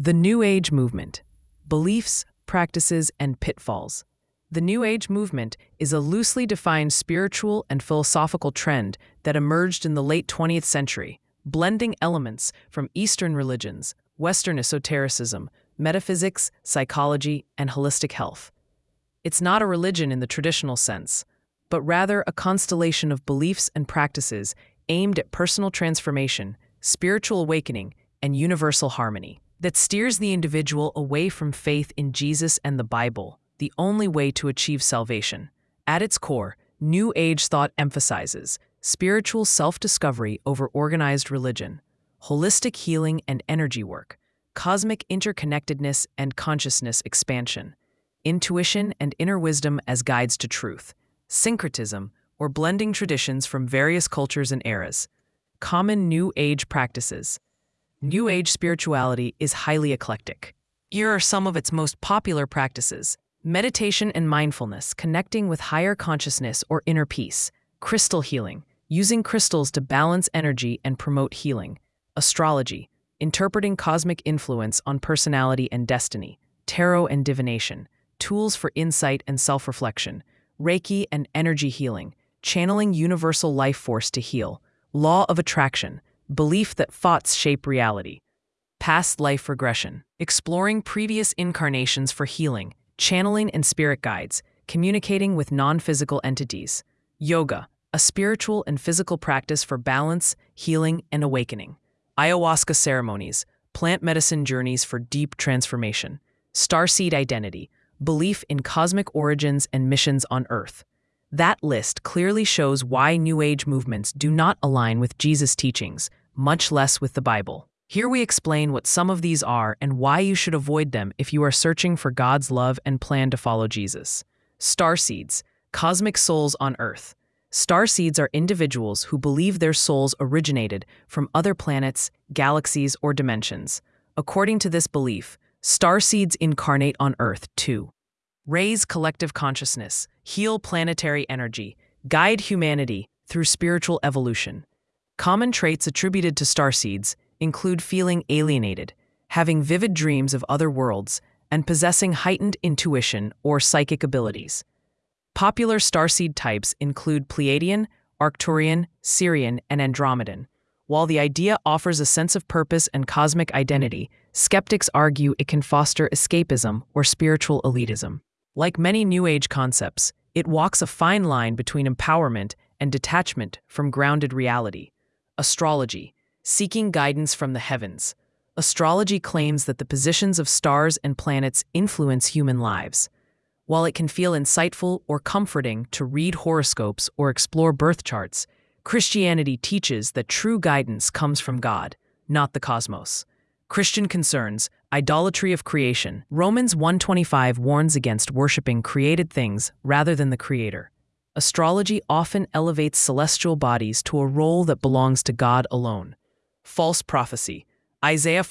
The New Age movement: beliefs, practices, and pitfalls. The New Age movement is a loosely defined spiritual and philosophical trend that emerged in the late 20th century, blending elements from Eastern religions, Western esotericism, metaphysics, psychology, and holistic health. It's not a religion in the traditional sense, but rather a constellation of beliefs and practices aimed at personal transformation, spiritual awakening, and universal harmony that steers the individual away from faith in Jesus and the Bible, the only way to achieve salvation. At its core, New Age thought emphasizes spiritual self-discovery over organized religion, holistic healing and energy work, cosmic interconnectedness and consciousness expansion, intuition and inner wisdom as guides to truth, syncretism, or blending traditions from various cultures and eras. Common New Age practices. New Age spirituality is highly eclectic. Here are some of its most popular practices: meditation and mindfulness, connecting with higher consciousness or inner peace; crystal healing, using crystals to balance energy and promote healing; astrology, interpreting cosmic influence on personality and destiny; tarot and divination, tools for insight and self-reflection; Reiki and energy healing, channeling universal life force to heal; law of attraction, belief that thoughts shape reality; past life regression, exploring previous incarnations for healing, channeling and spirit guides, communicating with non-physical entities; yoga, a spiritual and physical practice for balance, healing, and awakening; ayahuasca ceremonies, plant medicine journeys for deep transformation; starseed identity, belief in cosmic origins and missions on Earth. That list clearly shows why New Age movements do not align with Jesus' teachings, much less with the Bible. Here we explain what some of these are and why you should avoid them if you are searching for God's love and plan to follow Jesus. Starseeds, cosmic souls on Earth. Starseeds are individuals who believe their souls originated from other planets, galaxies, or dimensions. According to this belief, starseeds incarnate on Earth to raise collective consciousness, heal planetary energy, guide humanity through spiritual evolution. Common traits attributed to starseeds include feeling alienated, having vivid dreams of other worlds, and possessing heightened intuition or psychic abilities. Popular starseed types include Pleiadian, Arcturian, Sirian, and Andromedan. While the idea offers a sense of purpose and cosmic identity, skeptics argue it can foster escapism or spiritual elitism. Like many New Age concepts, it walks a fine line between empowerment and detachment from grounded reality. Astrology, seeking guidance from the heavens. Astrology claims that the positions of stars and planets influence human lives. While it can feel insightful or comforting to read horoscopes or explore birth charts, Christianity teaches that true guidance comes from God, not the cosmos. Christian concerns, idolatry of creation. Romans 1:25 warns against worshiping created things rather than the Creator. Astrology often elevates celestial bodies to a role that belongs to God alone. False prophecy. Isaiah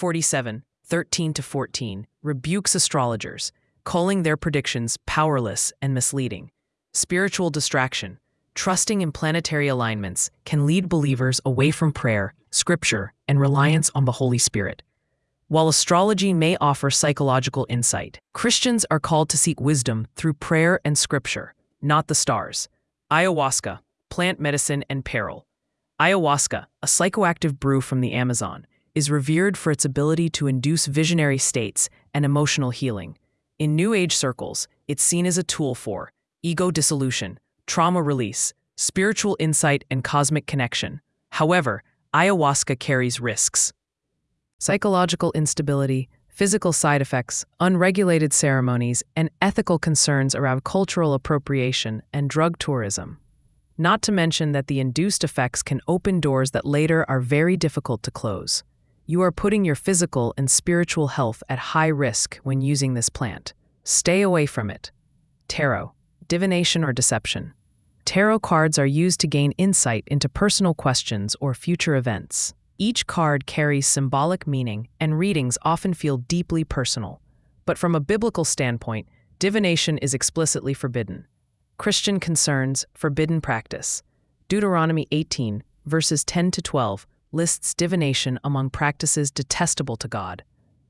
47:13-14 rebukes astrologers, calling their predictions powerless and misleading. Spiritual distraction. Trusting in planetary alignments can lead believers away from prayer, scripture, and reliance on the Holy Spirit. While astrology may offer psychological insight, Christians are called to seek wisdom through prayer and scripture, not the stars. Ayahuasca, plant medicine and peril. Ayahuasca, a psychoactive brew from the Amazon, is revered for its ability to induce visionary states and emotional healing. In New Age circles, it's seen as a tool for ego dissolution, trauma release, spiritual insight, and cosmic connection. However, ayahuasca carries risks. Psychological instability, physical side effects, unregulated ceremonies, and ethical concerns around cultural appropriation and drug tourism. Not to mention that the induced effects can open doors that later are very difficult to close. You are putting your physical and spiritual health at high risk when using this plant. Stay away from it. Tarot, divination or deception. Tarot cards are used to gain insight into personal questions or future events. Each card carries symbolic meaning, and readings often feel deeply personal. But from a biblical standpoint, divination is explicitly forbidden. Christian concerns, forbidden practice. Deuteronomy 18, verses 10-12, lists divination among practices detestable to God.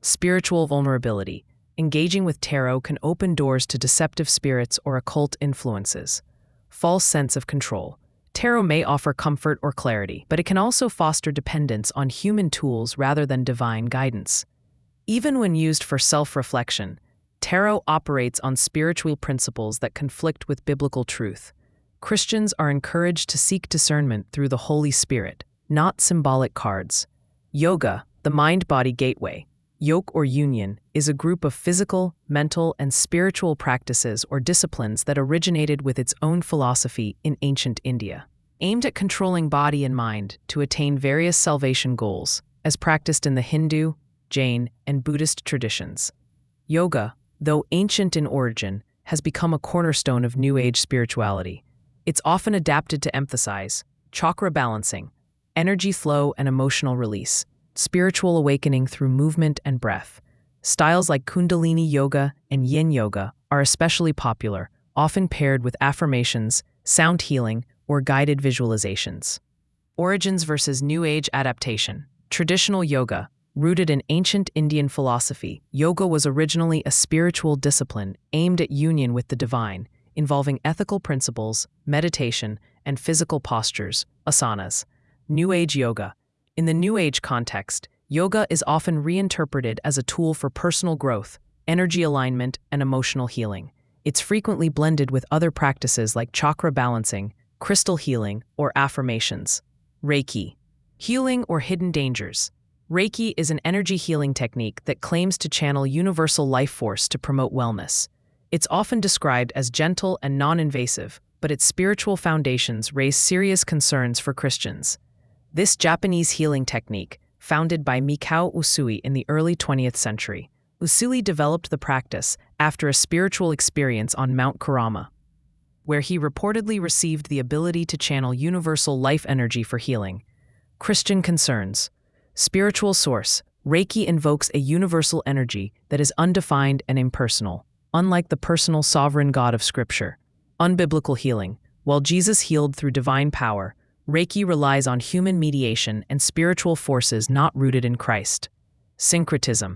Spiritual vulnerability. Engaging with tarot can open doors to deceptive spirits or occult influences. False sense of control. Tarot may offer comfort or clarity, but it can also foster dependence on human tools rather than divine guidance. Even when used for self-reflection, tarot operates on spiritual principles that conflict with biblical truth. Christians are encouraged to seek discernment through the Holy Spirit, not symbolic cards. Yoga, the mind-body gateway. Yoke or union is a group of physical, mental, and spiritual practices or disciplines that originated with its own philosophy in ancient India, aimed at controlling body and mind to attain various salvation goals, as practiced in the Hindu, Jain, and Buddhist traditions. Yoga, though ancient in origin, has become a cornerstone of New Age spirituality. It's often adapted to emphasize chakra balancing, energy flow and emotional release, spiritual awakening through movement and breath. Styles like Kundalini Yoga and Yin Yoga are especially popular, often paired with affirmations, sound healing, or guided visualizations. Origins versus New Age adaptation. Traditional yoga. Rooted in ancient Indian philosophy, yoga was originally a spiritual discipline aimed at union with the divine, involving ethical principles, meditation, and physical postures, asanas. New Age yoga. In the New Age context, yoga is often reinterpreted as a tool for personal growth, energy alignment, and emotional healing. It's frequently blended with other practices like chakra balancing, crystal healing, or affirmations. Reiki. Healing or hidden dangers. Reiki is an energy healing technique that claims to channel universal life force to promote wellness. It's often described as gentle and non-invasive, but its spiritual foundations raise serious concerns for Christians. This Japanese healing technique, founded by Mikao Usui in the early 20th century, Usui developed the practice after a spiritual experience on Mount Kurama, where he reportedly received the ability to channel universal life energy for healing. Christian concerns. Spiritual source. Reiki invokes a universal energy that is undefined and impersonal, unlike the personal sovereign God of Scripture. Unbiblical healing. While Jesus healed through divine power, Reiki relies on human mediation and spiritual forces not rooted in Christ. Syncretism.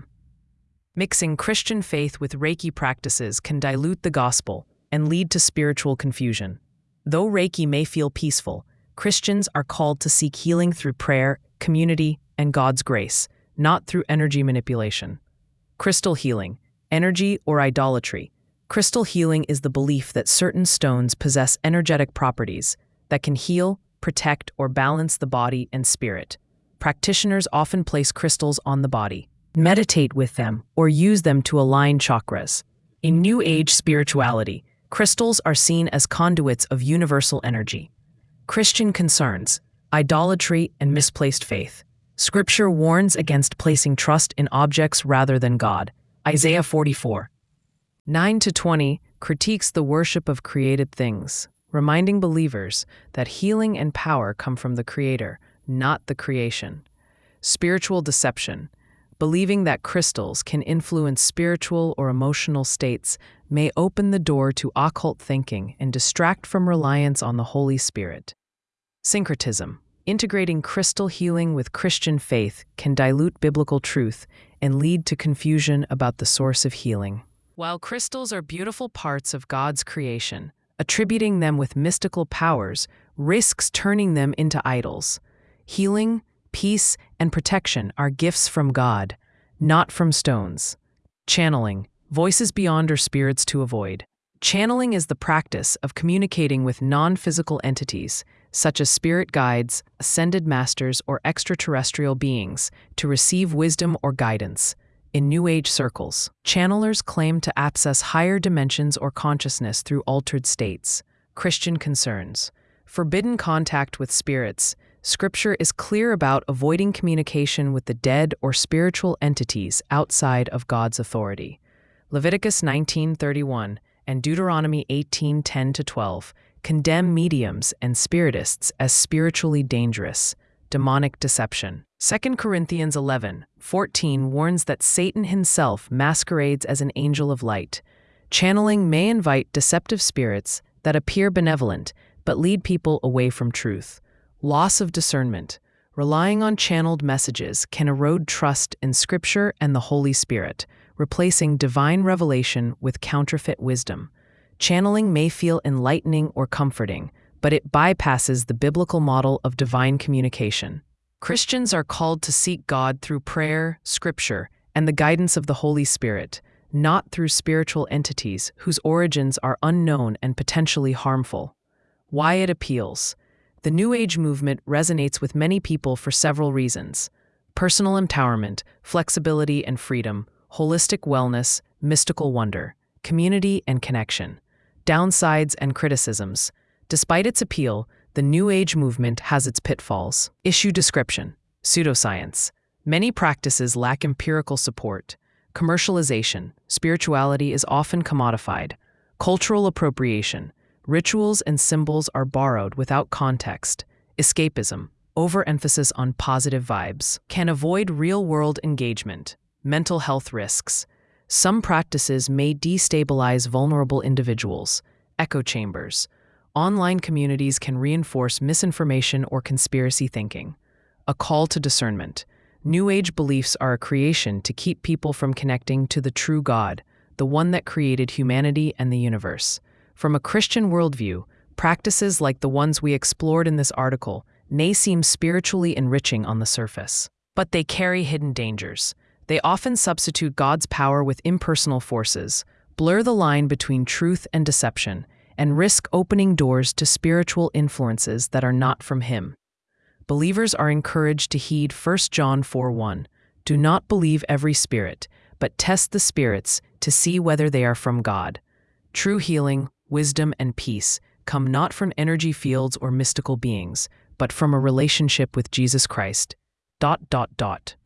Mixing Christian faith with Reiki practices can dilute the gospel and lead to spiritual confusion. Though Reiki may feel peaceful, Christians are called to seek healing through prayer, community, and God's grace, not through energy manipulation. Crystal healing. Energy or idolatry. Crystal healing is the belief that certain stones possess energetic properties that can heal, protect, or balance the body and spirit. Practitioners often place crystals on the body, meditate with them, or use them to align chakras. In New Age spirituality, crystals are seen as conduits of universal energy. Christian concerns. Idolatry and misplaced faith. Scripture warns against placing trust in objects rather than God. Isaiah 44. 9-20 critiques the worship of created things, reminding believers that healing and power come from the Creator, not the creation. Spiritual deception. Believing that crystals can influence spiritual or emotional states may open the door to occult thinking and distract from reliance on the Holy Spirit. Syncretism. Integrating crystal healing with Christian faith can dilute biblical truth and lead to confusion about the source of healing. While crystals are beautiful parts of God's creation, attributing them with mystical powers risks turning them into idols. Healing, peace, and protection are gifts from God, not from stones. Channeling. Voices beyond or spirits to avoid. Channeling is the practice of communicating with non-physical entities, such as spirit guides, ascended masters, or extraterrestrial beings, to receive wisdom or guidance. In New Age circles, channelers claim to access higher dimensions or consciousness through altered states. Christian concerns. Forbidden contact with spirits. Scripture is clear about avoiding communication with the dead or spiritual entities outside of God's authority. Leviticus 19:31 and Deuteronomy 18:10-12 condemn mediums and spiritists as spiritually dangerous. Demonic deception. 2 Corinthians 11:14 warns that Satan himself masquerades as an angel of light. Channeling may invite deceptive spirits that appear benevolent but lead people away from truth. Loss of discernment. Relying on channeled messages can erode trust in Scripture and the Holy Spirit, replacing divine revelation with counterfeit wisdom. Channeling may feel enlightening or comforting, but it bypasses the biblical model of divine communication. Christians are called to seek God through prayer, Scripture, and the guidance of the Holy Spirit, not through spiritual entities whose origins are unknown and potentially harmful. Why it appeals. The New Age movement resonates with many people for several reasons: personal empowerment, flexibility and freedom, holistic wellness, mystical wonder, community and connection. Downsides and criticisms. Despite its appeal, the New Age movement has its pitfalls. Issue description. Pseudoscience. Many practices lack empirical support. Commercialization. Spirituality is often commodified. Cultural appropriation. Rituals and symbols are borrowed without context. Escapism. Overemphasis on positive vibes. Can avoid real-world engagement. Mental health risks. Some practices may destabilize vulnerable individuals. Echo chambers. Online communities can reinforce misinformation or conspiracy thinking. A call to discernment. New Age beliefs are a creation to keep people from connecting to the true God, the one that created humanity and the universe. From a Christian worldview, practices like the ones we explored in this article may seem spiritually enriching on the surface, but they carry hidden dangers. They often substitute God's power with impersonal forces, blur the line between truth and deception, and risk opening doors to spiritual influences that are not from Him. Believers are encouraged to heed 1 John 4:1. Do not believe every spirit, but test the spirits to see whether they are from God. True healing, wisdom, and peace come not from energy fields or mystical beings, but from a relationship with Jesus Christ.